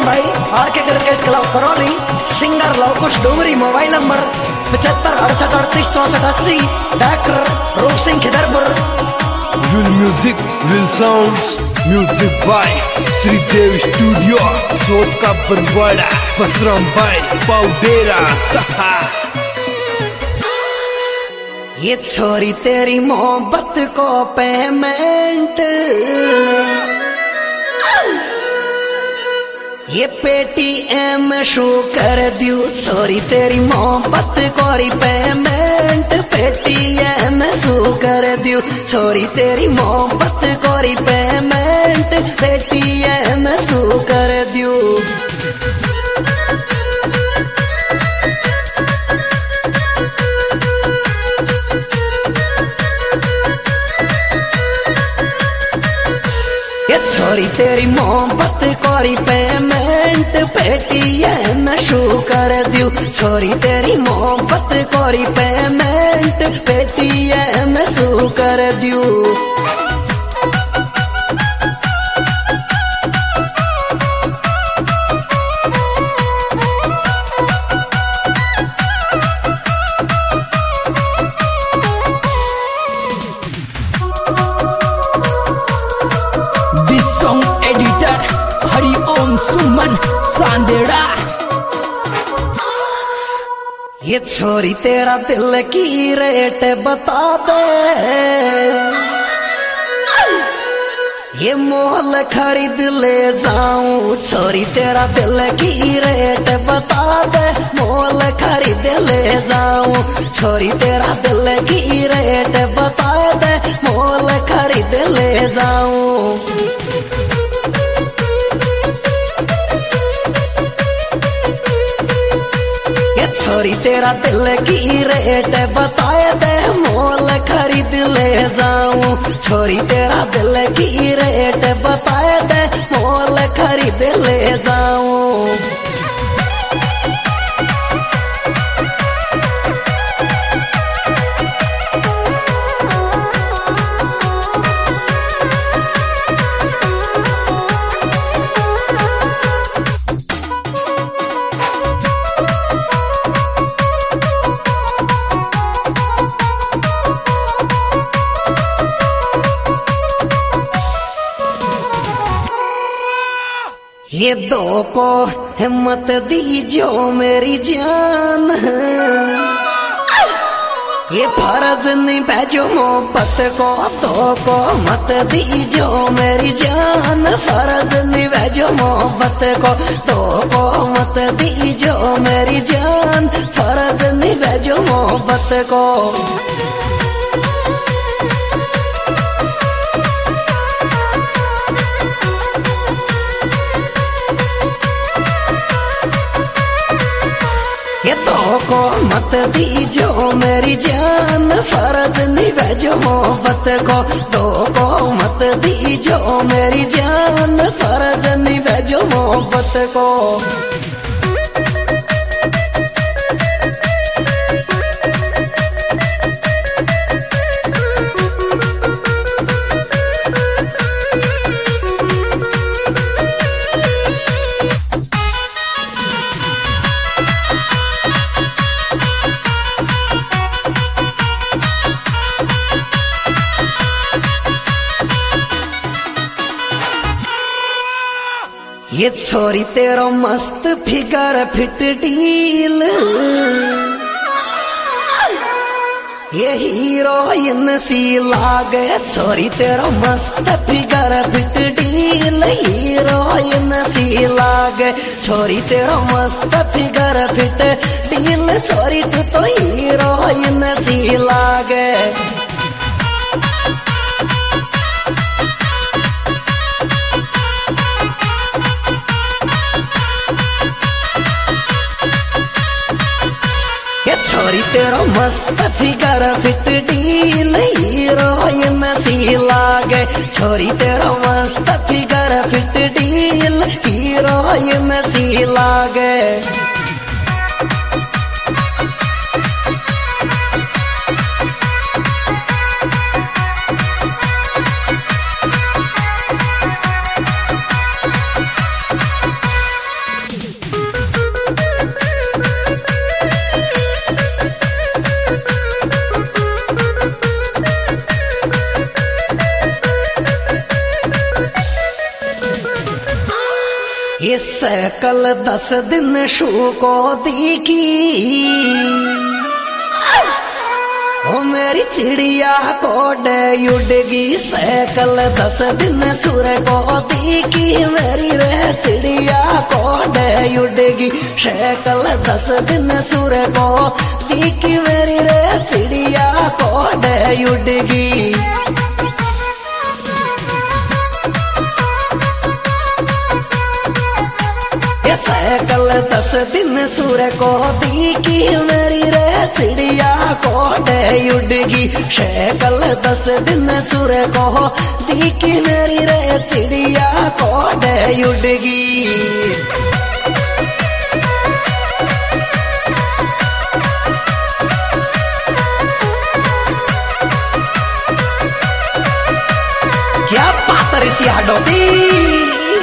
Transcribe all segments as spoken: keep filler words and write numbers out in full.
भाई R K cricket club Karauli. Singer Lavkush Dogri. Mobile number पचहत्तर अड़सठ अड़तीस चौसठ अस्सी। Doctor Roop Singh Khidarpur. Will music will sounds music by Shridev studio Chauth का बरवाड़ा बसराम भाई पाउडेरा सहा। ये छोरी तेरी मोहब्बत को पेमेंट ये पेटीएम शू कर दियो। छोरी तेरी मोहब्बत कोरी पेमेंट पेटीएम शू कर दियो। छोरी तेरी मोहब्बत कोरी पेमेंट पेटीएम शू कर दियो। छोरी तेरी मोहब्बत कोरी पेमेंट पेटीएम शू कर दियो। छोरी तेरी मोहब्बत कोरी पेमेंट पेटीएम शू कर दियो। एडिटर हरिओम सुमन सांदेड़ा। ये छोरी तेरा दिल की रेट बता दे ये मोल खरीद ले जाऊं। छोरी तेरा दिल की रेट बता दे मोल खरीद ले जाऊं। छोरी तेरा दिल की रेट बता दे मोल खरीद ले जाऊं। छोरी तेरा दिल की रेट बताए दे मोल खरीद ले जाऊं। छोरी तेरा दिल की रेट बताए दे मोल खरीद ले जाऊं। ये दो को हिम्मत दीजो मेरी जान ये फर्ज नहीं भेजो मोहब्बत को। दो को मत दीजो मेरी जान फर्ज नहीं भेजो मोहब्बत को। दो को मत दीजो मेरी जान फर्ज नहीं भेजो मोहब्बत को। ये तो को मत दीजो मेरी जान फर्ज नहीं भेजो मोहब्बत को। दो को मत दीजो मेरी जान फर्ज नहीं भेजो मोहब्बत को। ये छोरी तेरो मस्त फिगर फिट डील ये हीरोइन सी लागे। छोरी तेरो मस्त फिगर फिट डील हीरोइन सी लागे। छोरी तेरो मस्त फिगर फिट डील छोरी तू तो हीरोइन सी लागे। छोरी तेरो मस्त फिगर फिट डील हीरोइन सी लागे। छोरी तेरो मस्त फिगर फिट डील हीरोइन सी लागे। इससे कल दस दिन शू को दीकी ओ मेरी चिड़िया को उड़गी सैकल दस दिन सुर को दीकी मेरी रे चिड़िया को उड़गी सैकल दस दिन सुर को दीकी मेरी रे चिड़िया को उड़गी सैकल दस दिन सुर को दीकी मेरी रे चिड़िया को उड़गी सैकल दस दिन सुर को दीकी मेरी रे चिड़िया को उड़गी क्या पातर सी हडोती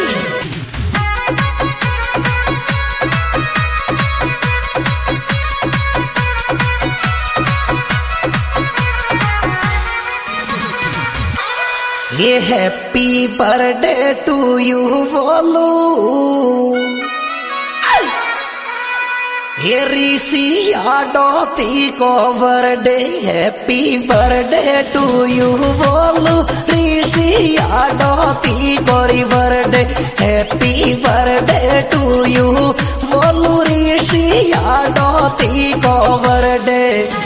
ये हैप्पी बर्थडे टू यू बोलू ये ऋषि यादोती को birthday happy birthday to you बोलू ऋषि यादोती को birthday happy birthday to you बोलू ऋषि यादोती को birthday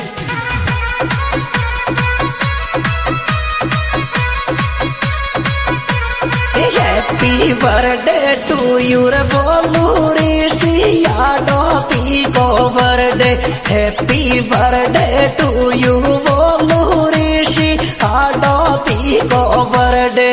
happy birthday to you रे बोलू ऋषि यादोती को birthday happy birthday to you बोलू ऋषि यादोती को बर्थडे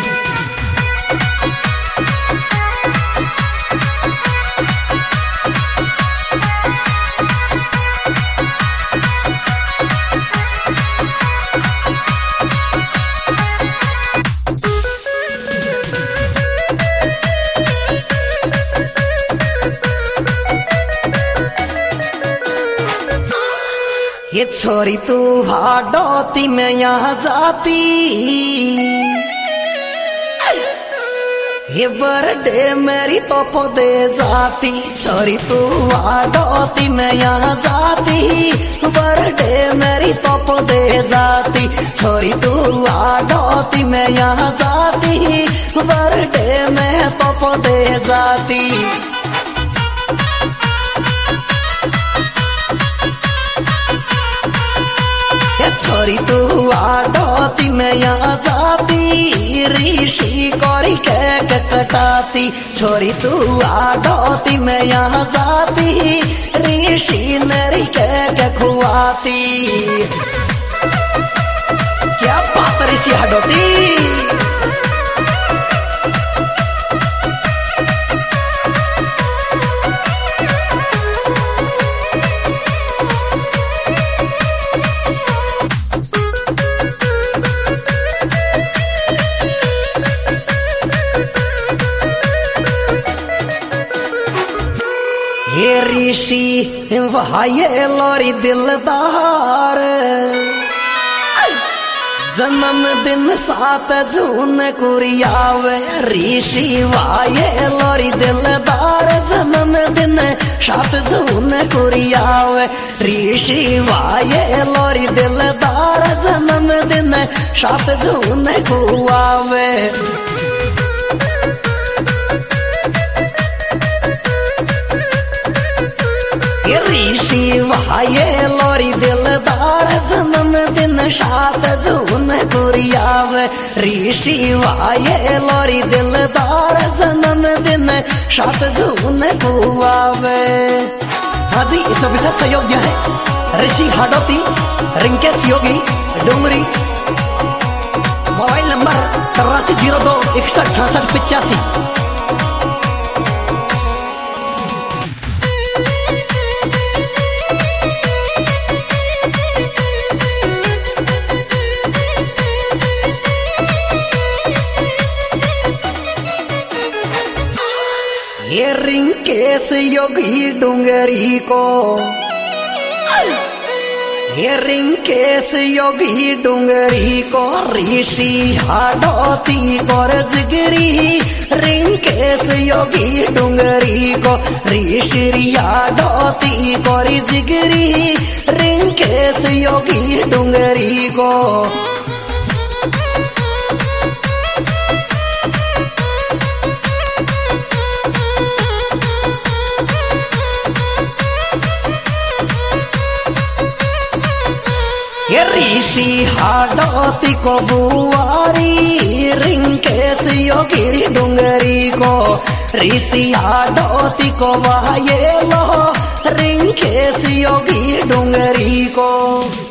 ये छोरी तू हाडोती में यहाँ जाती ये बर्थडे मेरी तो दे जाती छोरी तू हाडोती में यहाँ जाती बर्थडे मेरी तो दे जाती छोरी तू हाडोती में यहाँ जाती बर्थडे में तो दे जाती छोरी तू आडोती में यहाँ जाती ऋषि कोरी केक कटाती छोरी तू आडोती में यहाँ जाती ऋषि मेरी केक खुआती क्या बात ऋषि आडोती ये ऋषि वाये लोरी दिलदार जन्मदिन सात जून कुरियावे ऋषि वाये लोरी दिलदार जन्मदिन सात जून कुरियावे ऋषि वाये लोरी दिलदार जन्मदिन सात जून कुआवे ऋषि वाये लोरी दिलदार जन्मदिन सात जून कुरियावे ऋषि वाये लोरी दिलदार जन्मदिन सात जून कुआवे। हाँ जी, इस विशेष सहयोग दिया है ऋषि हाडोती रिंकेश योगी डूंगरी। मोबाइल नंबर तिरासी जीरो दो इकसठ छियासठ पिचासी। ये रिंकेश योगी डूंगरी को ये रिंकेश योगी डूंगरी को ऋषि हाडोती को रजगिरी रिंकेश योगी डुंगरी को ऋषिया धोती कोरी जिगरी रिंकेश योगी डुंगरी को ऋषि हाडोती को बुआरी रिंकेश योगी डुंगरी को ऋषि हाडोती को वाये लो रिंकेश योगी डुंगरी को।